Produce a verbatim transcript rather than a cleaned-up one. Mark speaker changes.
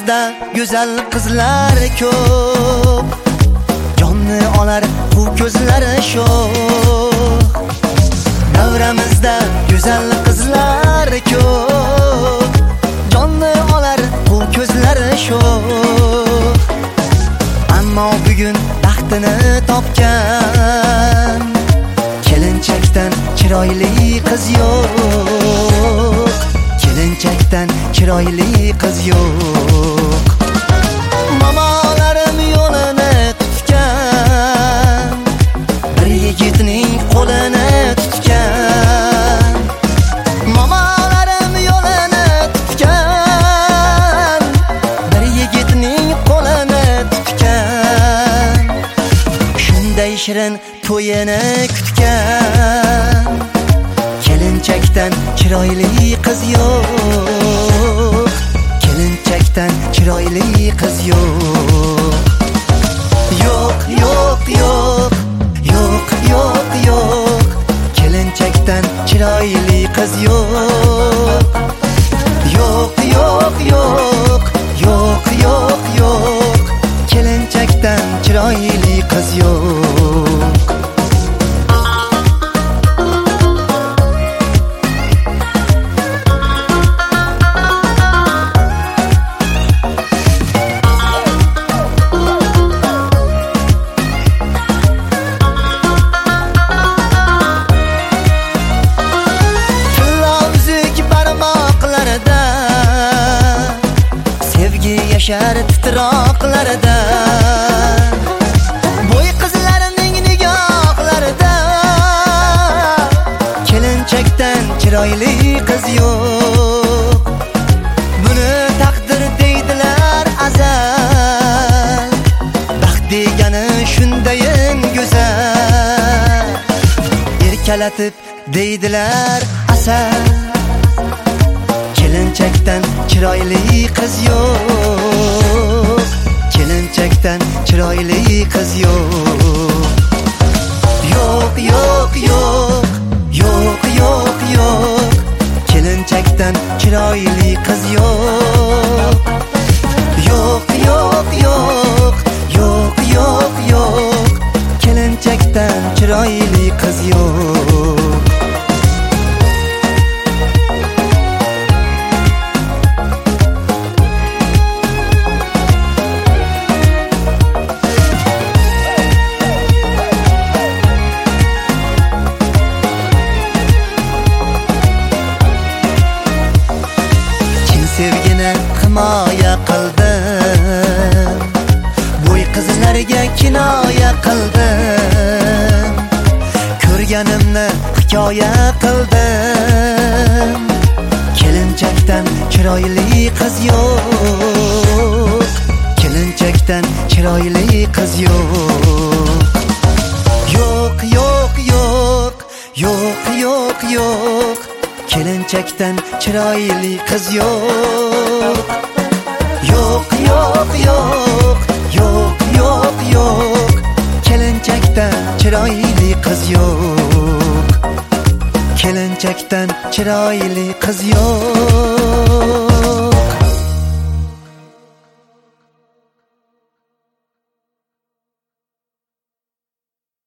Speaker 1: Davramizda go'zal qizlar ko'p, jonni olar bu ko'zlari sho'x. Davramizda go'zal qizlar ko'p, jonni olar bu ko'zlari sho'x. Ammo bugun baxtini topgan kelinchakdan chiroyli qiz yo'q. Kelinchakdan chiroyli qiz yo'q. Mamalarim yo'lini tutgan, bir yigitning qo'lini tutgan. Mamalarim yo'lini tutgan, bir yigitning qo'lini tutgan. Shunday shirin to'yini kutgan, kelinchakdan chiroyli qiz yo'q. Kelinchakdan chiroyli qiz yo'q. Yo'q, yo'q, yo'q, yo'q, yo'q, yo'q. Kelinchakdan chiroyli qiz yo'q. Yo'q, yo'q, yo'q, yo'q, yo'q, yo'q. Kelinchakdan chiroyli qiz yo'q. Yashar titroqlarida, bo'y qizlarining nigohlarida. Kelinchakdan chiroyli qiz yo'q. Buni taqdir deydilar azal, baxt degani shundayin go'zal. Erkalatib deydilar asal, kelinchakdan chiroyli qiz yo'q. Kelinchakdan chiroyli qiz yo'q. Yo'q, yo'q, yo'q, yo'q, yo'q, yo'q. Kelinchakdan chiroyli qiz yo'q. Yo'q, yo'q, yo'q, yo'q, yo'q, yo'q. Kelinchakdan chiroyli qiz yo'q. Sevgini himoya qildim, bo'y qizlarga kinoya qildim. Ko'rganimni hikoya qildim. Kelinchakdan chiroyli qiz yo'q. Kelinchakdan chiroyli qiz yo'q. Yo'q, yo'q, yo'q, yo'q, yo'q, yo'q. Kelinchakdan chiroyli qiz yo'q. Yo'q, yo'q, yo'q, yo'q, yo'q, yo'q. Kelinchakdan chiroyli qiz yo'q. Kelinchakdan chiroyli qiz yo'q.